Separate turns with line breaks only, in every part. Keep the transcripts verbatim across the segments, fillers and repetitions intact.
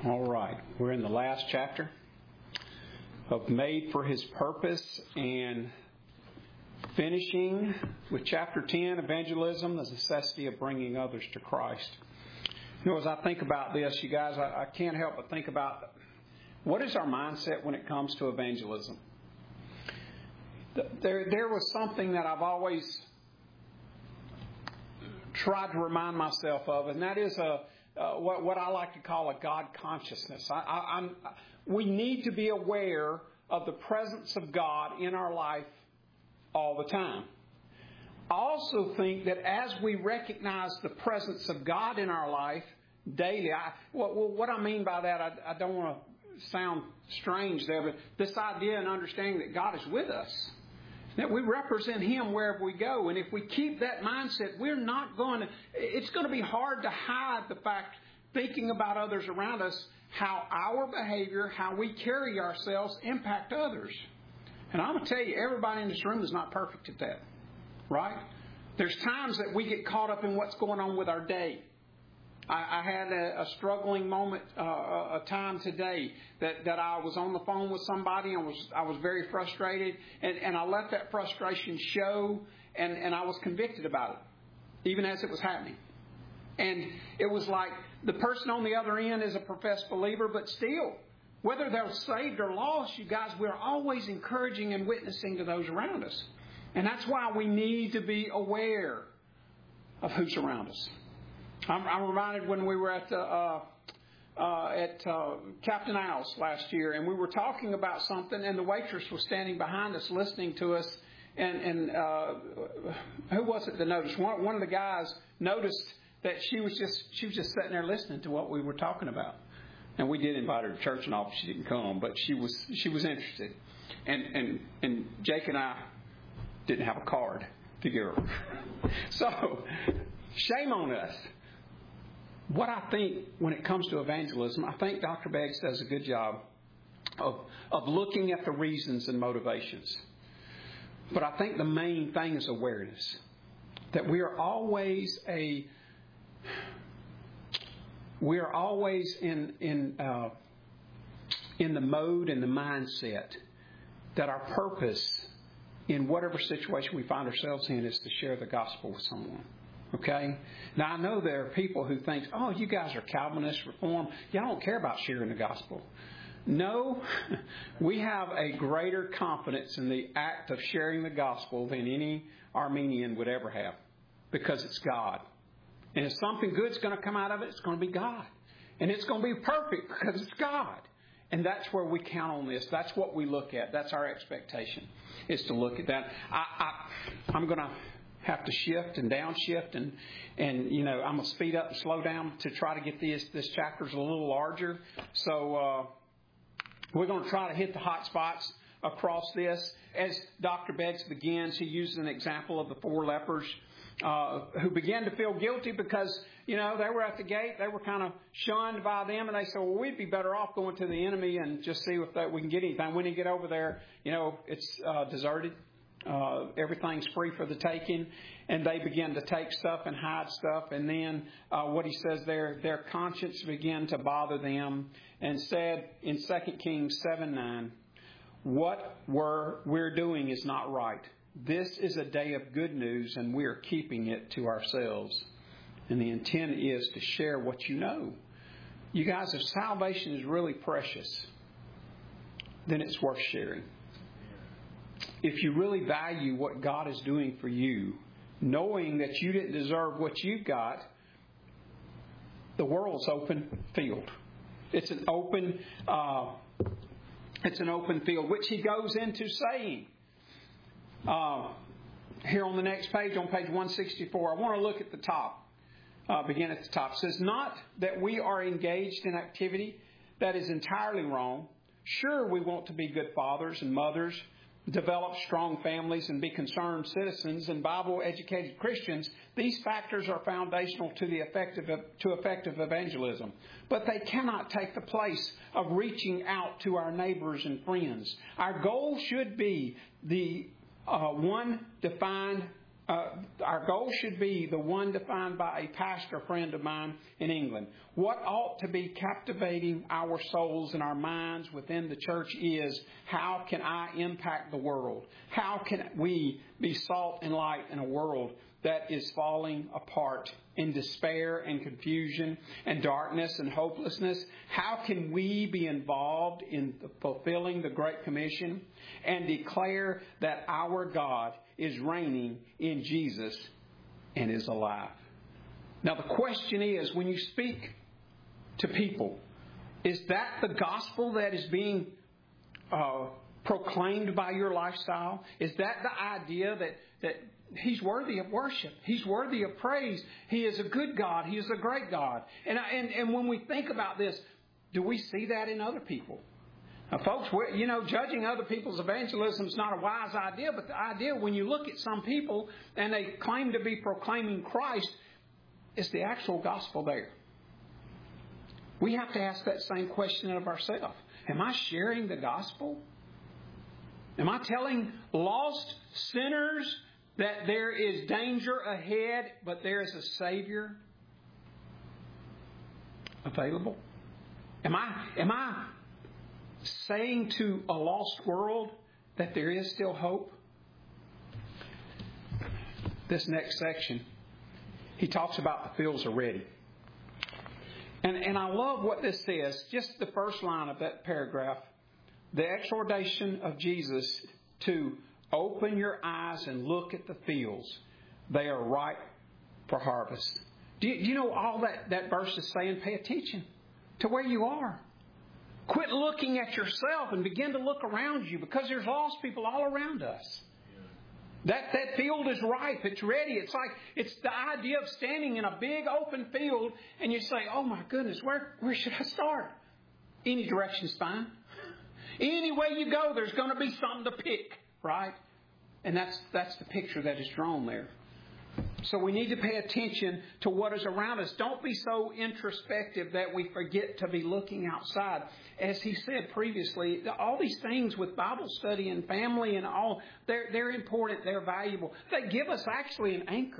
All right, we're in the last chapter of Made for His Purpose and finishing with chapter ten, Evangelism, the necessity of bringing others to Christ. You know, as I think about this, you guys, I, I can't help but think about what is our mindset when it comes to evangelism. There, there was something that I've always tried to remind myself of, and that is a Uh, what, what I like to call a God consciousness. I, I, I'm, we need to be aware of the presence of God in our life all the time. I also think that as we recognize the presence of God in our life daily, I, what, what I mean by that, I, I don't want to sound strange there, but this idea and understanding that God is with us, that we represent Him wherever we go. And if we keep that mindset, we're not going to, it's going to be hard to hide the fact, thinking about others around us, how our behavior, how we carry ourselves impact others. And I'm going to tell you, everybody in this room is not perfect at that, right? There's times that we get caught up in what's going on with our day. I, I had a, a struggling moment, uh, a time today that, that I was on the phone with somebody and was I was very frustrated, and, and I let that frustration show, and, and I was convicted about it, even as it was happening. And it was like the person on the other end is a professed believer, but still, whether they're saved or lost, you guys, we're always encouraging and witnessing to those around us. And that's why we need to be aware of who's around us. I'm, I'm reminded when we were at the, uh, uh, at uh, Captain Al's last year, and we were talking about something, and the waitress was standing behind us listening to us. And, and uh, who was it that noticed? One, one of the guys noticed that she was just she was just sitting there listening to what we were talking about. And we did invite her to church and all, but she didn't come, but she was she was interested. And and and Jake and I didn't have a card to give her. So shame on us. What I think when it comes to evangelism, I think Doctor Beggs does a good job of, of looking at the reasons and motivations. But I think the main thing is awareness. That we are always a we are always in in uh, in the mode and the mindset that our purpose in whatever situation we find ourselves in is to share the gospel with someone. Okay? Now, I know there are people who think, oh, you guys are Calvinist, Reformed. Y'all don't care about sharing the gospel. No, we have a greater confidence in the act of sharing the gospel than any Armenian would ever have, because it's God. And if something good's going to come out of it, it's going to be God. And it's going to be perfect because it's God. And that's where we count on this. That's what we look at. That's our expectation, is to look at that. I, I, I'm going to have to shift and downshift, and and you know I'm gonna speed up and slow down to try to get this this chapters a little larger. So uh, we're going to try to hit the hot spots across this. As Doctor Beggs begins, he uses an example of the four lepers uh, who began to feel guilty because you know they were at the gate, they were kind of shunned by them, and they said, well, we'd be better off going to the enemy and just see if that we can get anything. When you get over there, you know it's uh, deserted. Uh, everything's free for the taking, and they begin to take stuff and hide stuff. And then uh, what he says there, their conscience began to bother them, and said in Second Kings seven nine, what we're, we're doing is not right. This is a day of good news, and we are keeping it to ourselves. And the intent is to share what you know. You guys, if salvation is really precious, then it's worth sharing. If you really value what God is doing for you, knowing that you didn't deserve what you got, the world's open field. It's an open, uh, it's an open field, which he goes into saying uh, here on the next page, on page one sixty-four. I want to look at the top. Uh, begin at the top. It says, not that we are engaged in activity that is entirely wrong. Sure, we want to be good fathers and mothers, develop strong families, and be concerned citizens and Bible-educated Christians. These factors are foundational to the effective to effective evangelism, but they cannot take the place of reaching out to our neighbors and friends. Our goal should be the uh, one defined Uh, our goal should be the one defined by a pastor friend of mine in England. What ought to be captivating our souls and our minds within the church is, how can I impact the world? How can we be salt and light in a world that is falling apart in despair and confusion and darkness and hopelessness? How can we be involved in fulfilling the Great Commission and declare that our God is reigning in Jesus and is alive? Now the question is, when you speak to people, is that the gospel that is being uh, proclaimed by your lifestyle? Is that the idea that, that He's worthy of worship, He's worthy of praise, He is a good God, He is a great God? And, and, and when we think about this, do we see that in other people? Now, folks, we're, you know, judging other people's evangelism is not a wise idea, but the idea when you look at some people and they claim to be proclaiming Christ, is the actual gospel there? We have to ask that same question of ourselves. Am I sharing the gospel? Am I telling lost sinners that there is danger ahead, but there is a Savior available? Am I, am I saying to a lost world that there is still hope? This next section, he talks about the fields are ready. And, and I love what this says, just the first line of that paragraph, the exhortation of Jesus to open your eyes and look at the fields. They are ripe for harvest. Do you, do you know all that, that verse is saying? Pay attention to where you are. Quit looking at yourself and begin to look around you, because there's lost people all around us. That, that field is ripe. It's ready. It's like, it's the idea of standing in a big open field and you say, oh my goodness, where, where should I start? Any direction's fine. Any way you go, there's going to be something to pick, right? And that's, that's the picture that is drawn there. So we need to pay attention to what is around us. Don't be so introspective that we forget to be looking outside. As he said previously, all these things with Bible study and family and all, they're, they're important, they're valuable. They give us actually an anchor,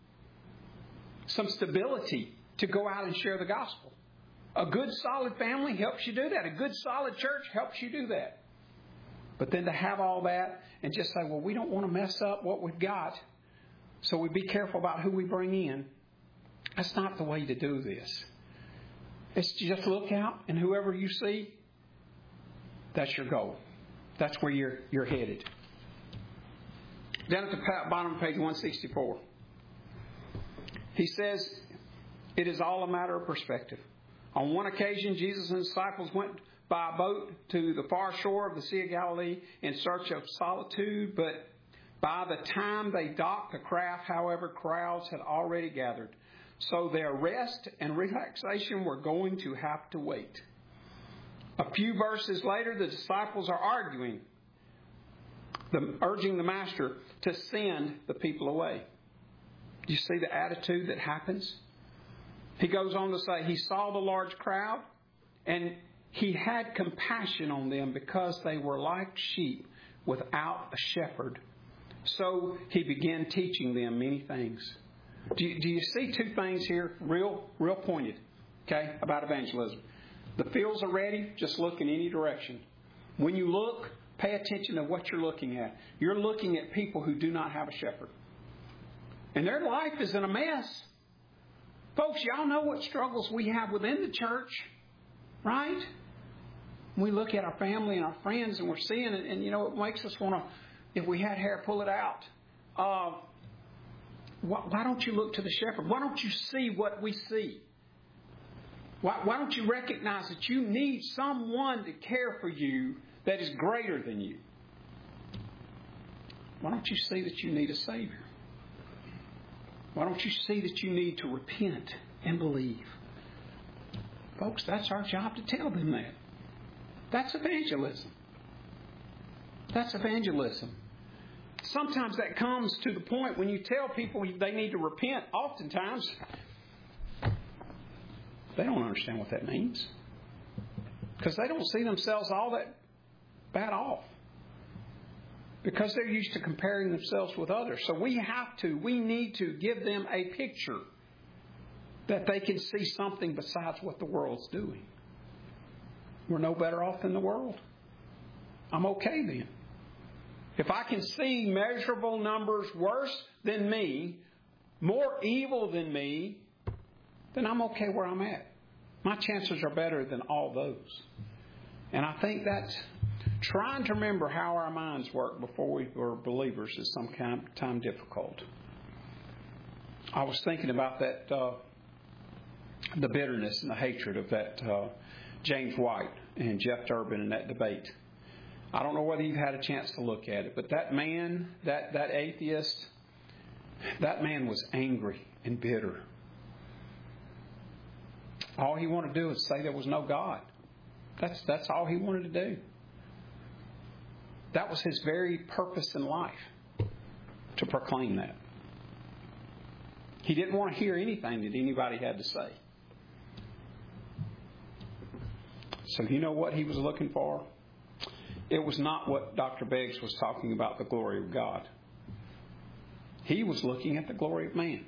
some stability to go out and share the gospel. A good solid family helps you do that. A good solid church helps you do that. But then to have all that and just say, well, we don't want to mess up what we've got, so we be careful about who we bring in. That's not the way to do this. It's just look out, and whoever you see, that's your goal. That's where you're you're headed. Down at the bottom of page one sixty-four, he says, it is all a matter of perspective. On one occasion, Jesus and his disciples went by boat to the far shore of the Sea of Galilee in search of solitude, but by the time they docked the craft, however, crowds had already gathered. So their rest and relaxation were going to have to wait. A few verses later, the disciples are arguing, the, urging the master to send the people away. Do you see the attitude that happens? He goes on to say, he saw the large crowd and he had compassion on them because they were like sheep without a shepherd. So he began teaching them many things. Do you, do you see two things here, real, real pointed, okay, about evangelism? The fields are ready. Just look in any direction. When you look, pay attention to what you're looking at. You're looking at people who do not have a shepherd. And their life is in a mess. Folks, y'all know what struggles we have within the church, right? We look at our family and our friends and we're seeing it, and, you know, it makes us want to, if we had hair, pull it out. Uh, why, why don't you look to the shepherd? Why don't you see what we see? Why, why don't you recognize that you need someone to care for you that is greater than you? Why don't you see that you need a Savior? Why don't you see that you need to repent and believe? Folks, that's our job to tell them that. That's evangelism. That's evangelism. Sometimes that comes to the point when you tell people they need to repent. Oftentimes, they don't understand what that means, because they don't see themselves all that bad off. because they're used to comparing themselves with others. So we have to, we need to give them a picture that they can see something besides what the world's doing. We're no better off than the world. I'm okay then. If I can see measurable numbers worse than me, more evil than me, then I'm okay where I'm at. My chances are better than all those. And I think that's trying to remember how our minds work before we were believers is sometimes difficult. I was thinking about that, uh, the bitterness and the hatred of that uh, James White and Jeff Durbin in that debate. I don't know whether you've had a chance to look at it, but that man, that, that atheist, that man was angry and bitter. All he wanted to do was say there was no God. That's, that's all he wanted to do. That was his very purpose in life, to proclaim that. He didn't want to hear anything that anybody had to say. So you know what he was looking for? It was not what Doctor Beggs was talking about, the glory of God. He was looking at the glory of man.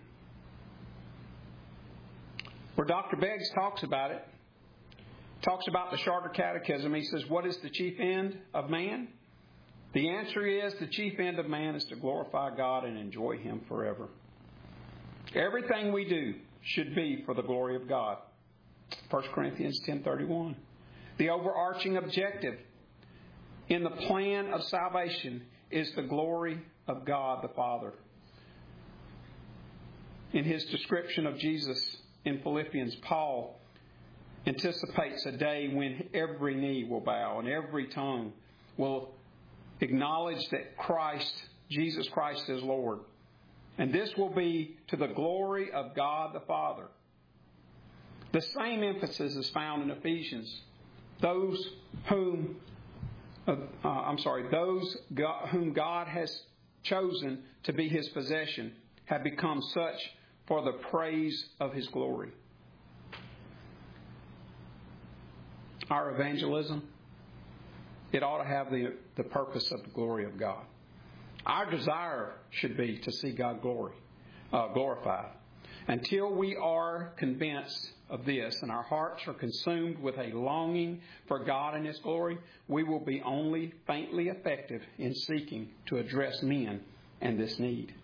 Where Doctor Beggs talks about it, talks about the Charter Catechism, he says, what is the chief end of man? The answer is the chief end of man is to glorify God and enjoy Him forever. Everything we do should be for the glory of God. First Corinthians ten thirty-one. The overarching objective in the plan of salvation is the glory of God the Father. In his description of Jesus in Philippians, Paul anticipates a day when every knee will bow and every tongue will acknowledge that Christ, Jesus Christ is Lord. And this will be to the glory of God the Father. The same emphasis is found in Ephesians. Those whom, uh, uh, I'm sorry, those God, whom God has chosen to be His possession have become such for the praise of His glory. Our evangelism, it ought to have the, the purpose of the glory of God. Our desire should be to see God glory, uh, glorified. Until we are convinced of this and our hearts are consumed with a longing for God and His glory, we will be only faintly effective in seeking to address men and this need.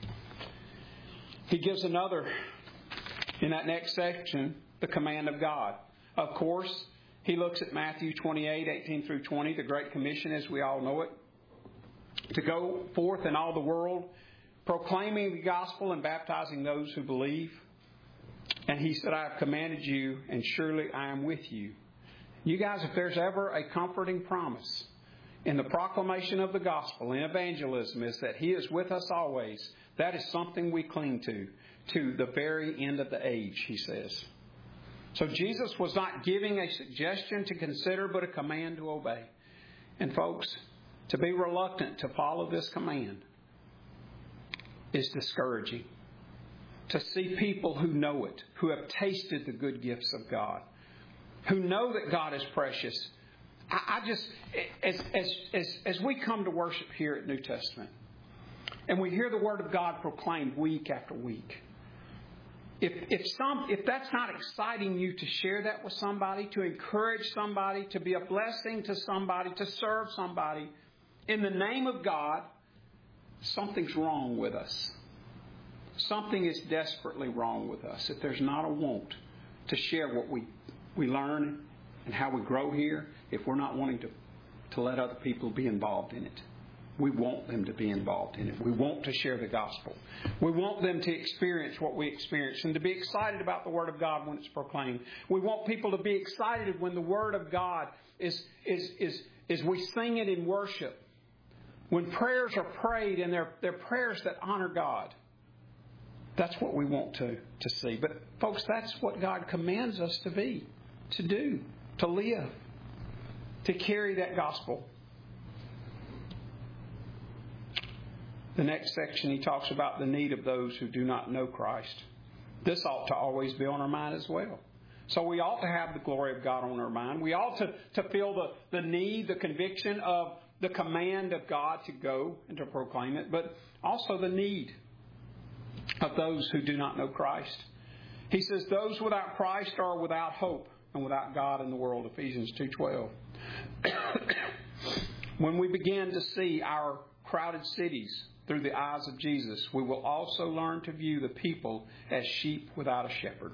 He gives another, in that next section, the command of God. Of course, he looks at Matthew twenty-eight, eighteen through twenty, the Great Commission as we all know it, to go forth in all the world, proclaiming the gospel and baptizing those who believe. And he said, I have commanded you, and surely I am with you. You guys, if there's ever a comforting promise in the proclamation of the gospel and evangelism, is that He is with us always. That is something we cling to, to the very end of the age, he says. So Jesus was not giving a suggestion to consider, but a command to obey. And folks, to be reluctant to follow this command is discouraging. To see people who know it, who have tasted the good gifts of God, who know that God is precious. I, I just, as, as, as, as we come to worship here at New Testament, and we hear the Word of God proclaimed week after week, If if some if that's not exciting you to share that with somebody, to encourage somebody, to be a blessing to somebody, to serve somebody, in the name of God, something's wrong with us. Something is desperately wrong with us if there's not a want to share what we, we learn and how we grow here, if we're not wanting to, to let other people be involved in it. We want them to be involved in it. We want to share the gospel. We want them to experience what we experience and to be excited about the Word of God when it's proclaimed. We want people to be excited when the Word of God is, is, is, is we sing it in worship. When prayers are prayed and they're, they're prayers that honor God. That's what we want to, to see. But folks, that's what God commands us to be, to do, to live, to carry that gospel. The next section, he talks about the need of those who do not know Christ. This ought to always be on our mind as well. So we ought to have the glory of God on our mind. We ought to, to feel the, the need, the conviction of the command of God to go and to proclaim it, but also the need of those who do not know Christ. He says, those without Christ are without hope and without God in the world, Ephesians two twelve. When we begin to see our crowded cities through the eyes of Jesus, we will also learn to view the people as sheep without a shepherd.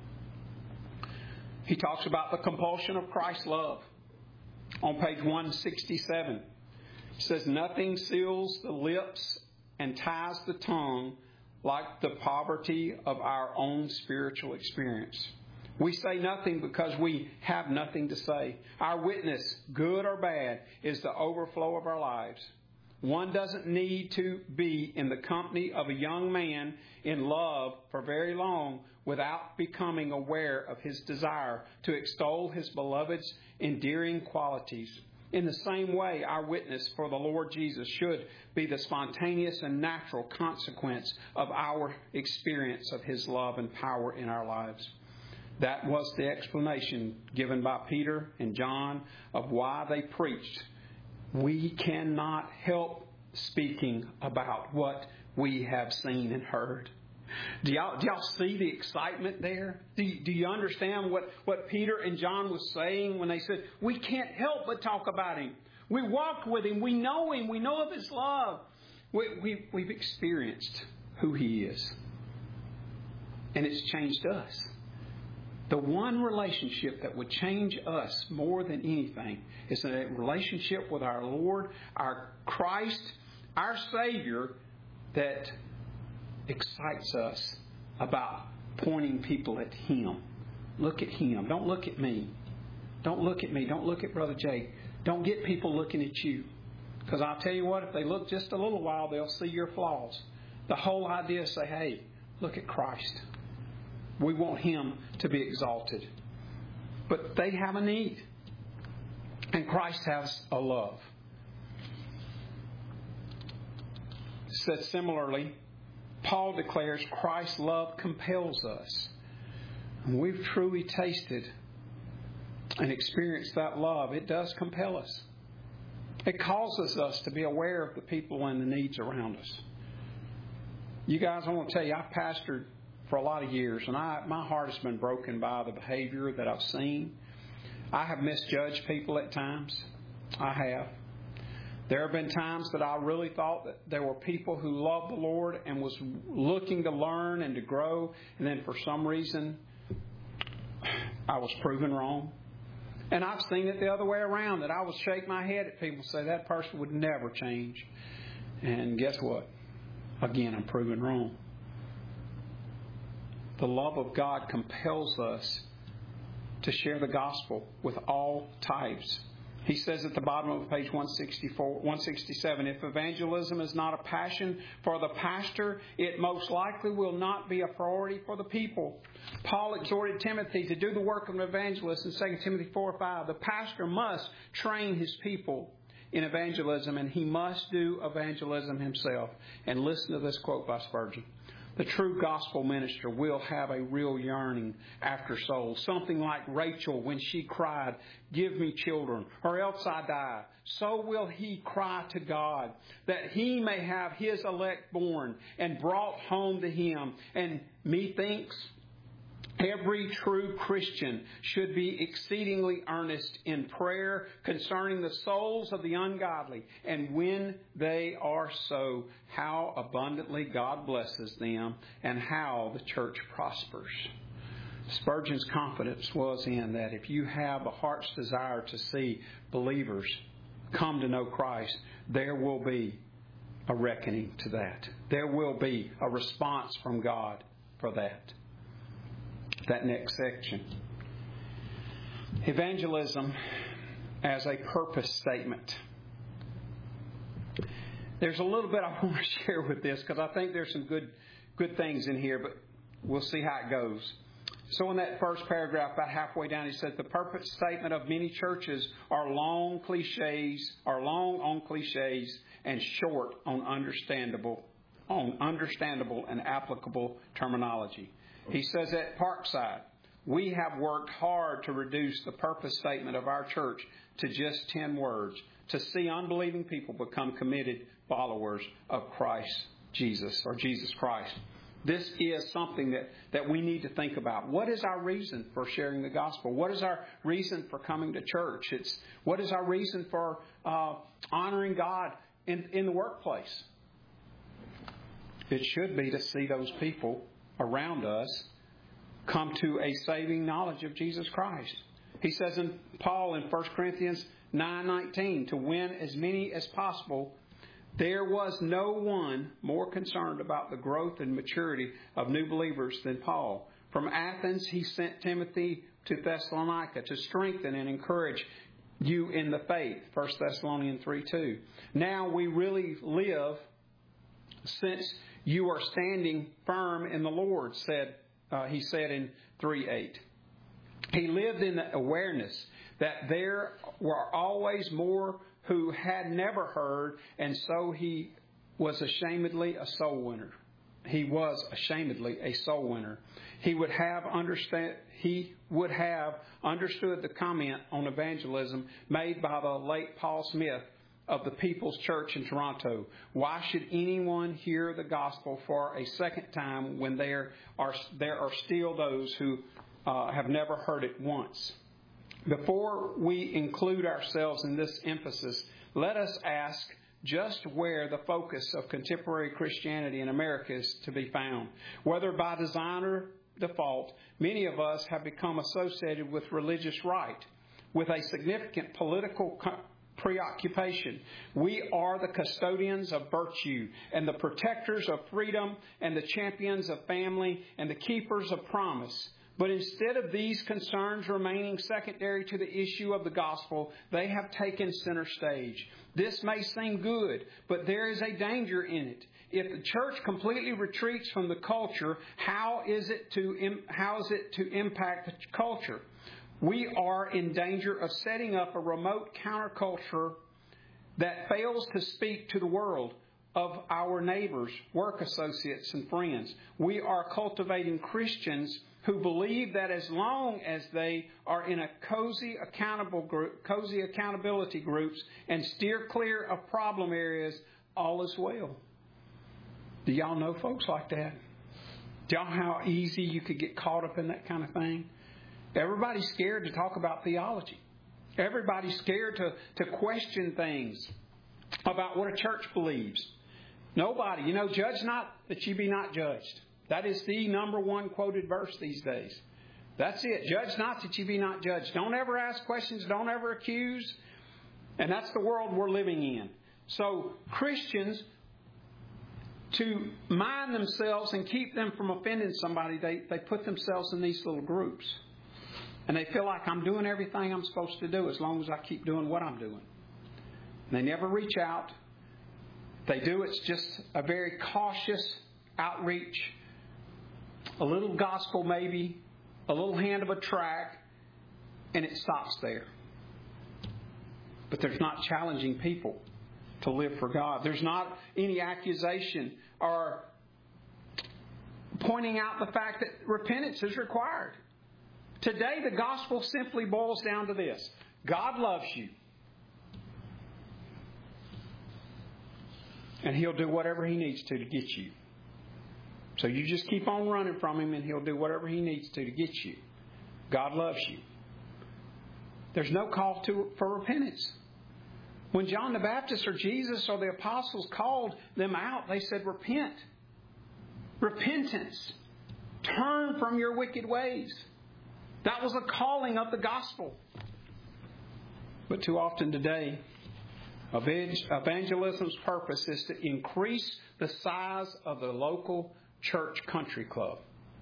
He talks about the compulsion of Christ's love. On page one sixty-seven, he says, nothing seals the lips and ties the tongue like the poverty of our own spiritual experience. We say nothing because we have nothing to say. Our witness, good or bad, is the overflow of our lives. One doesn't need to be in the company of a young man in love for very long without becoming aware of his desire to extol his beloved's endearing qualities. In the same way, our witness for the Lord Jesus should be the spontaneous and natural consequence of our experience of His love and power in our lives. That was the explanation given by Peter and John of why they preached. We cannot help speaking about what we have seen and heard. Do y'all, do y'all see the excitement there? Do you, do you understand what, what Peter and John was saying when they said, we can't help but talk about Him. We walked with Him. We know Him. We know of His love. We, we, we've experienced who He is. And it's changed us. The one relationship that would change us more than anything is a relationship with our Lord, our Christ, our Savior, that excites us about pointing people at Him. Look at Him. Don't look at me. Don't look at me. Don't look at Brother Jake. Don't get people looking at you. Because I'll tell you what, if they look just a little while, they'll see your flaws. The whole idea is say, hey, look at Christ. We want Him to be exalted. But they have a need. And Christ has a love. Said similarly, Paul declares Christ's love compels us. And we've truly tasted and experienced that love. It does compel us. It causes us to be aware of the people and the needs around us. You guys, I want to tell you, I've pastored for a lot of years, and I, my heart has been broken by the behavior that I've seen. I have misjudged people at times. I have. There have been times that I really thought that there were people who loved the Lord and was looking to learn and to grow, and then for some reason, I was proven wrong. And I've seen it the other way around, that I would shake my head at people and say, that person would never change. And guess what? Again, I'm proven wrong. The love of God compels us to share the gospel with all types. He says at the bottom of page one sixty-four, one sixty-seven, if evangelism is not a passion for the pastor, it most likely will not be a priority for the people. Paul exhorted Timothy to do the work of an evangelist in Second Timothy four five. The pastor must train his people in evangelism, and he must do evangelism himself. And listen to this quote by Spurgeon. The true gospel minister will have a real yearning after souls. Something like Rachel when she cried, give me children, or else I die. So will he cry to God that he may have his elect born and brought home to him. And methinks every true Christian should be exceedingly earnest in prayer concerning the souls of the ungodly. And when they are so, how abundantly God blesses them and how the church prospers. Spurgeon's confidence was in that if you have a heart's desire to see believers come to know Christ, there will be a reckoning to that. There will be a response from God for that. That next section. Evangelism as a purpose statement. There's a little bit I want to share with this because I think there's some good good things in here, but we'll see how it goes. So in that first paragraph, about halfway down, he said, the purpose statement of many churches are long cliches, are long on cliches and short on understandable, on understandable and applicable terminology. He says at Parkside, we have worked hard to reduce the purpose statement of our church to just ten words, to see unbelieving people become committed followers of Christ Jesus, or Jesus Christ. This is something that, that we need to think about. What is our reason for sharing the gospel? What is our reason for coming to church? It's what is our reason for uh, honoring God in, in the workplace? It should be to see those people around us come to a saving knowledge of Jesus Christ. He says in Paul in First Corinthians nine nineteen, to win as many as possible. There was no one more concerned about the growth and maturity of new believers than Paul. From Athens, he sent Timothy to Thessalonica to strengthen and encourage you in the faith. First Thessalonians three two. Now we really live since you are standing firm in the Lord, said uh, he said in three eight. He lived in the awareness that there were always more who had never heard, and so he was ashamedly a soul winner. He was ashamedly a soul winner. He would have understand. He would have understood the comment on evangelism made by the late Paul Smith of the People's Church in Toronto. Why should anyone hear the gospel for a second time when there are there are still those who uh, have never heard it once? Before we include ourselves in this emphasis, let us ask just where the focus of contemporary Christianity in America is to be found. Whether by design or default, many of us have become associated with religious right, with a significant political co- preoccupation. We are the custodians of virtue and the protectors of freedom and the champions of family and the keepers of promise. But instead of these concerns remaining secondary to the issue of the gospel, they have taken center stage. This may seem good, but there is a danger in it. If the church completely retreats from the culture, how is it to how is it to impact the culture? We are in danger of setting up a remote counterculture that fails to speak to the world of our neighbors, work associates, and friends. We are cultivating Christians who believe that as long as they are in a cozy accountable group, cozy accountability groups and steer clear of problem areas, all is well. Do y'all know folks like that? Do y'all know how easy you could get caught up in that kind of thing? Everybody's scared to talk about theology. Everybody's scared to, to question things about what a church believes. Nobody, you know, judge not that you be not judged. That is the number one quoted verse these days. That's it. Judge not that you be not judged. Don't ever ask questions. Don't ever accuse. And that's the world we're living in. So Christians, to mind themselves and keep them from offending somebody, they, they put themselves in these little groups. And they feel like I'm doing everything I'm supposed to do as long as I keep doing what I'm doing. And they never reach out. They do it's just a very cautious outreach. A little gospel maybe, a little hand of a tract, and it stops there. But there's not challenging people to live for God. There's not any accusation or pointing out the fact that repentance is required. Today, the gospel simply boils down to this. God loves you. And He'll do whatever He needs to to get you. So you just keep on running from Him and He'll do whatever He needs to to get you. God loves you. There's no call to for repentance. When John the Baptist or Jesus or the apostles called them out, they said, repent. Repentance. Turn from your wicked ways. That was a calling of the gospel. But too often today, evangelism's purpose is to increase the size of the local church country club.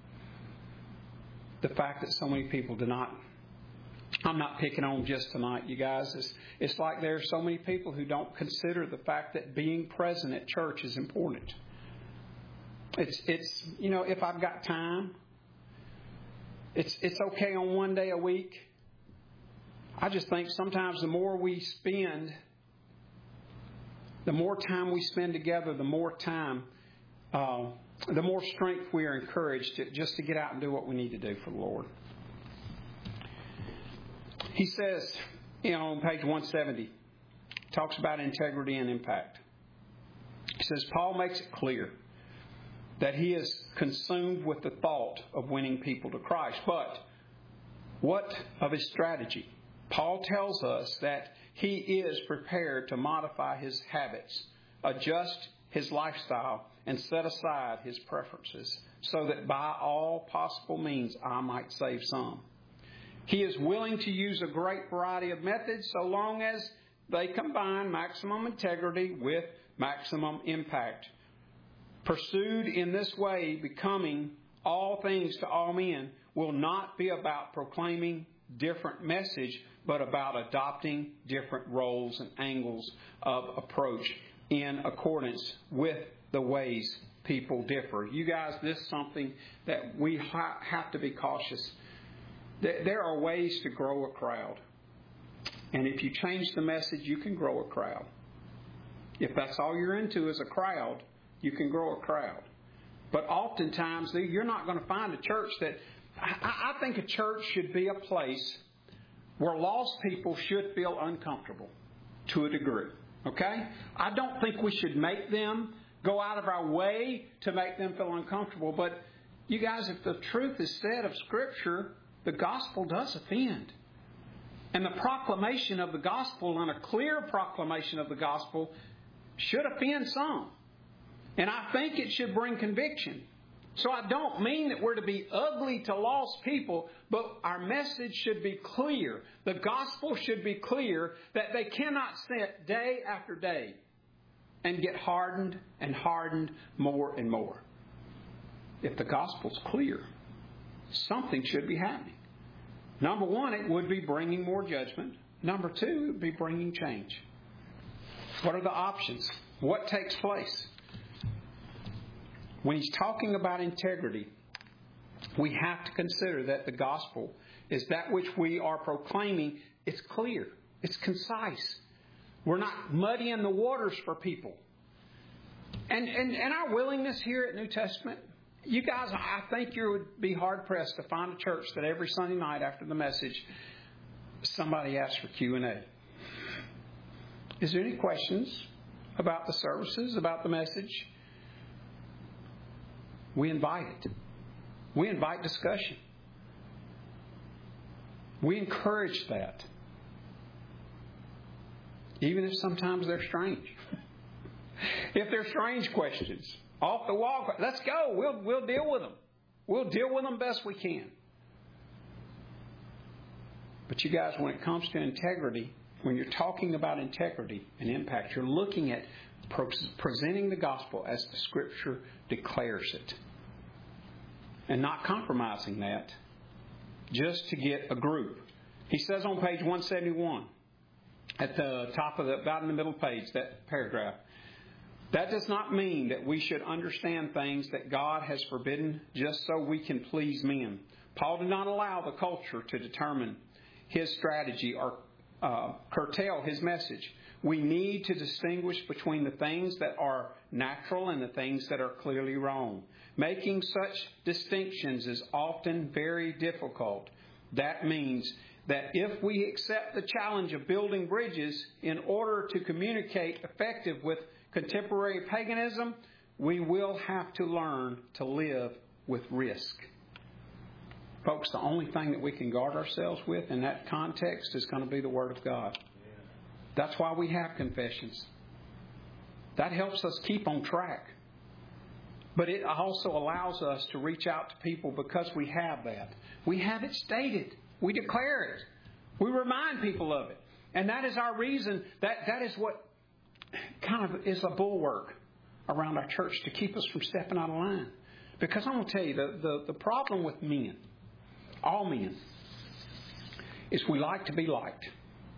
The fact that so many people do not, I'm not picking on just tonight, you guys. It's, it's like there are so many people who don't consider the fact that being present at church is important. It's, it's you know, if I've got time, it's, it's okay on one day a week. I just think sometimes the more we spend, the more time we spend together, the more time, uh, the more strength we are encouraged to, just to get out and do what we need to do for the Lord. He says, you know, on page one seventy, talks about integrity and impact. He says, Paul makes it clear that he is consumed with the thought of winning people to Christ. But what of his strategy? Paul tells us that he is prepared to modify his habits, adjust his lifestyle, and set aside his preferences so that by all possible means I might save some. He is willing to use a great variety of methods so long as they combine maximum integrity with maximum impact. Pursued in this way, becoming all things to all men will not be about proclaiming different message, but about adopting different roles and angles of approach in accordance with the ways people differ. You guys, this is something that we ha- have to be cautious. There are ways to grow a crowd. And if you change the message, you can grow a crowd. If that's all you're into is a crowd, you can grow a crowd. But oftentimes, you're not going to find a church that... I, I think a church should be a place where lost people should feel uncomfortable to a degree. Okay? I don't think we should make them go out of our way to make them feel uncomfortable. But you guys, if the truth is said of Scripture, the gospel does offend. And the proclamation of the gospel, and a clear proclamation of the gospel, should offend some. And I think it should bring conviction. So I don't mean that we're to be ugly to lost people, but our message should be clear. The gospel should be clear that they cannot sit day after day and get hardened and hardened more and more. If the gospel's clear, something should be happening. Number one, it would be bringing more judgment. Number two, it would be bringing change. What are the options? What takes place? When he's talking about integrity, we have to consider that the gospel is that which we are proclaiming. It's clear. It's concise. We're not muddying the waters for people. And, and, and our willingness here at New Testament, you guys, I think you would be hard-pressed to find a church that every Sunday night after the message, somebody asks for Q and A. Is there any questions about the services, about the message? We invite it. We invite discussion. We encourage that. Even if sometimes they're strange. If they're strange questions, off the wall, let's go. We'll, we'll deal with them. We'll deal with them best we can. But you guys, when it comes to integrity, when you're talking about integrity and impact, you're looking at presenting the gospel as the Scripture declares it. And not compromising that just to get a group. He says on page one seventy-one, at the top of the, about in the middle page, that paragraph, that does not mean that we should understand things that God has forbidden just so we can please men. Paul did not allow the culture to determine his strategy or uh, curtail his message. We need to distinguish between the things that are natural and the things that are clearly wrong. Making such distinctions is often very difficult. That means that if we accept the challenge of building bridges in order to communicate effective with contemporary paganism, we will have to learn to live with risk. Folks, the only thing that we can guard ourselves with in that context is going to be the Word of God. That's why we have confessions. That helps us keep on track. But it also allows us to reach out to people because we have that. We have it stated. We declare it. We remind people of it. And that is our reason. That, that is what kind of is a bulwark around our church to keep us from stepping out of line. Because I'm going to tell you, the, the, the problem with men, all men, is we like to be liked.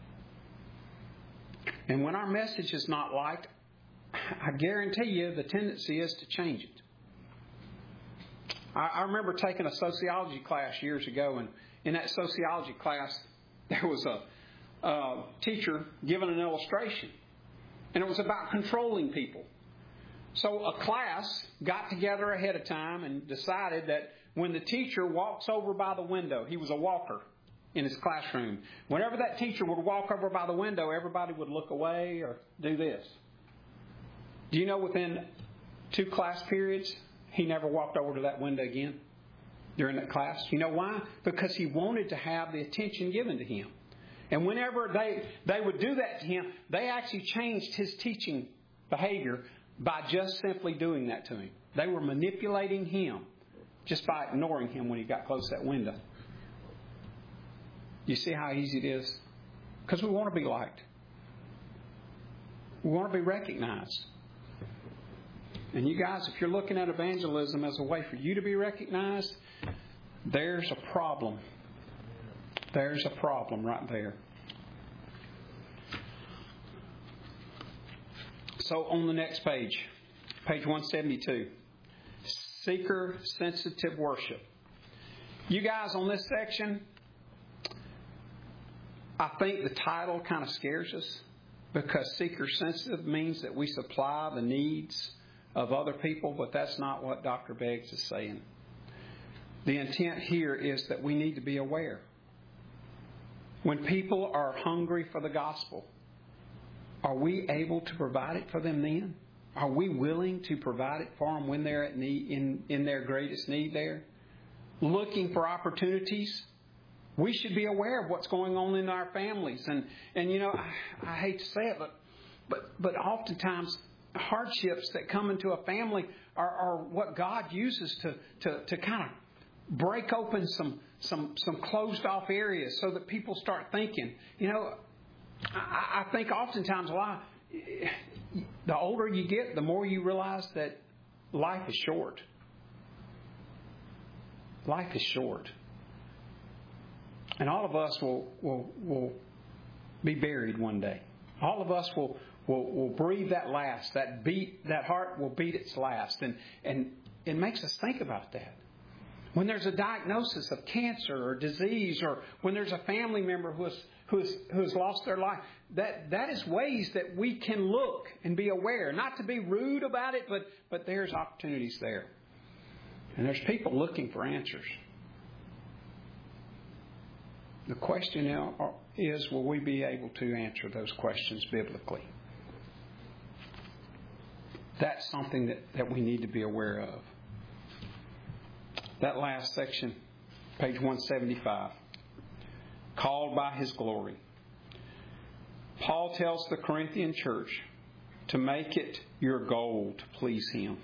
And when our message is not liked, I guarantee you the tendency is to change it. I, I remember taking a sociology class years ago, and in that sociology class, there was a, a teacher giving an illustration. And it was about controlling people. So a class got together ahead of time and decided that when the teacher walks over by the window, he was a walker, in his classroom. Whenever that teacher would walk over by the window, everybody would look away or do this. Do you know within two class periods, he never walked over to that window again during that class? You know why? Because he wanted to have the attention given to him. And whenever they, they would do that to him, they actually changed his teaching behavior by just simply doing that to him. They were manipulating him just by ignoring him when he got close to that window. You see how easy it is? Because we want to be liked. We want to be recognized. And you guys, if you're looking at evangelism as a way for you to be recognized, there's a problem. There's a problem right there. So on the next page, page one seventy-two, seeker-sensitive worship. You guys, on this section, I think the title kind of scares us because seeker-sensitive means that we supply the needs of other people, but that's not what Doctor Beggs is saying. The intent here is that we need to be aware. When people are hungry for the gospel, are we able to provide it for them then? Are we willing to provide it for them when they're at need, in, in their greatest need there? Looking for opportunities. We should be aware of what's going on in our families. And, and you know, I, I hate to say it, but, but, but oftentimes hardships that come into a family are, are what God uses to, to, to kind of break open some, some, some closed off areas so that people start thinking. You know, I, I think oftentimes a lot, the older you get, the more you realize that life is short. Life is short. And all of us will, will, will be buried one day. All of us will, will, will breathe that last. That beat, that heart will beat its last. And, and it makes us think about that. When there's a diagnosis of cancer or disease, or when there's a family member who has, who has, who has lost their life, that, that is ways that we can look and be aware. Not to be rude about it, but, but there's opportunities there. And there's people looking for answers. The question now is, will we be able to answer those questions biblically? That's something that, that we need to be aware of. That last section, page one seventy-five, called by His glory. Paul tells the Corinthian church to make it your goal to please Him.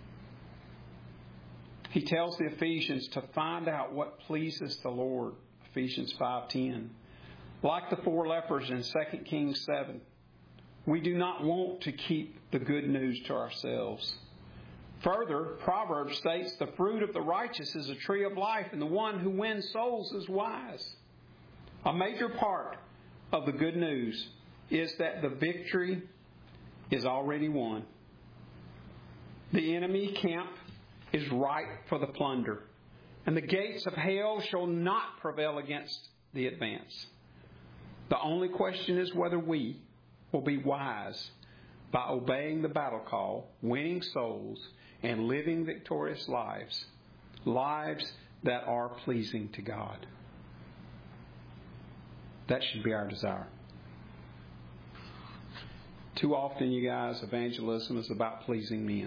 He tells the Ephesians to find out what pleases the Lord. Ephesians five ten. Like the four lepers in Second Kings seven, we do not want to keep the good news to ourselves. Further, Proverbs states the fruit of the righteous is a tree of life, and the one who wins souls is wise. A major part of the good news is that the victory is already won. The enemy camp is ripe for the plunder, and the gates of hell shall not prevail against the advance. The only question is whether we will be wise by obeying the battle call, winning souls, and living victorious lives, lives that are pleasing to God. That should be our desire. Too often, you guys, evangelism is about pleasing men.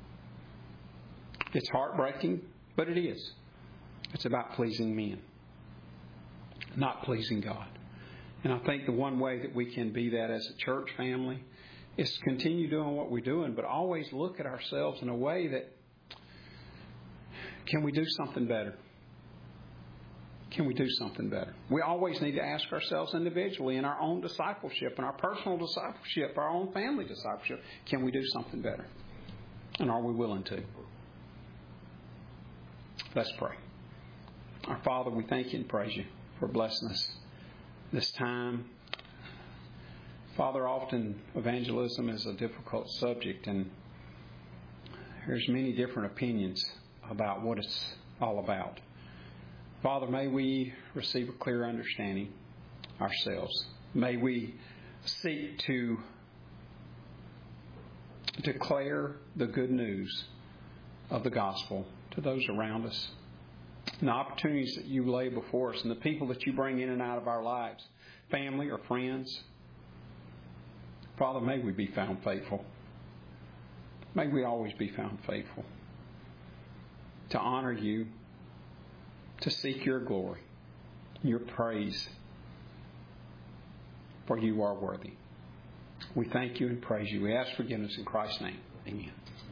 It's heartbreaking, but it is. It's about pleasing men, not pleasing God. And I think the one way that we can be that as a church family is to continue doing what we're doing, but always look at ourselves in a way that, can we do something better? Can we do something better? We always need to ask ourselves individually in our own discipleship, in our personal discipleship, our own family discipleship, can we do something better? And are we willing to? Let's pray. Our Father, we thank you and praise you for blessing us this time. Father, often evangelism is a difficult subject, and there's many different opinions about what it's all about. Father, may we receive a clear understanding ourselves. May we seek to declare the good news of the gospel to those around us. and the opportunities that you lay before us and the people that you bring in and out of our lives, family or friends. Father, may we be found faithful. May we always be found faithful to honor you, to seek your glory, your praise, for you are worthy. We thank you and praise you. We ask forgiveness in Christ's name. Amen.